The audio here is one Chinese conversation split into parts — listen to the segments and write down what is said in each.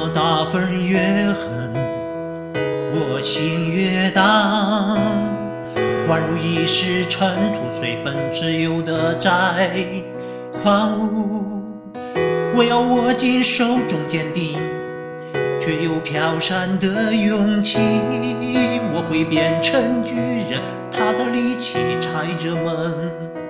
么大风越狠，我心越荡。幻如一时尘土随风自由的在狂舞，我要握紧手中坚定，却又飘散的勇气。我会变成巨人，他的力气踩着门。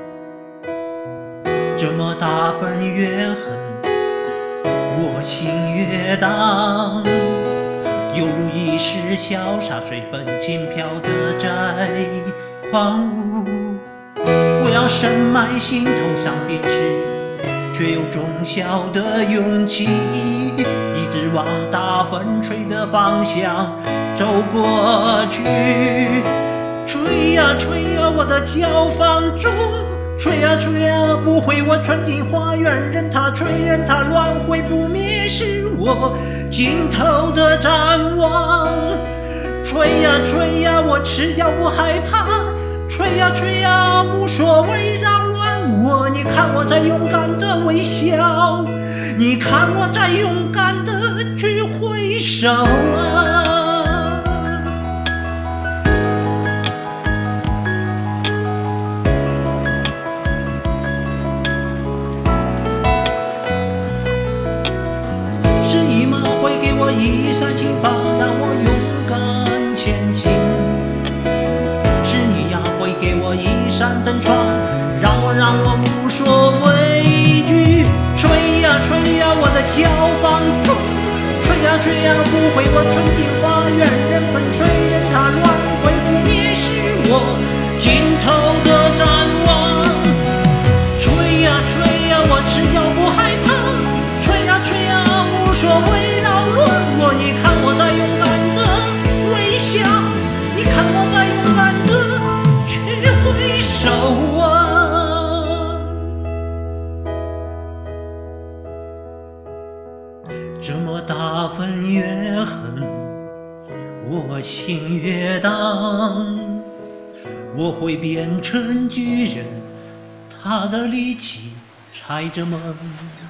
这么大风越狠，我心越荡，犹如一时潇洒随风轻飘的在狂舞。我要深埋心头上便是，却有忠孝的勇气，一直往大风吹的方向走过去。吹呀吹呀，我的脚放纵，吹呀吹呀，不回我穿进花园，任它吹，任它乱，会不灭是我尽头的展望。吹呀吹呀，我赤脚不害怕，吹呀吹呀，无所谓扰乱我。你看我在勇敢的微笑，你看我在勇敢的去挥手啊。是你吗？会给我一扇心房，让我勇敢前行。是你呀，会给我一扇灯窗，让我无所畏惧。吹呀吹呀，我的脚放纵，吹呀吹呀，不会我冲进花园，任风吹，任它乱，会不灭是我尽头的展望。吹呀吹呀，我赤脚不害怕，吹呀吹呀，无所谓扰乱我。你看我在勇敢的微笑，你看我在勇敢的去挥手啊。这么大风越狠，我心越荡。我会变成巨人，他的力气踩着门。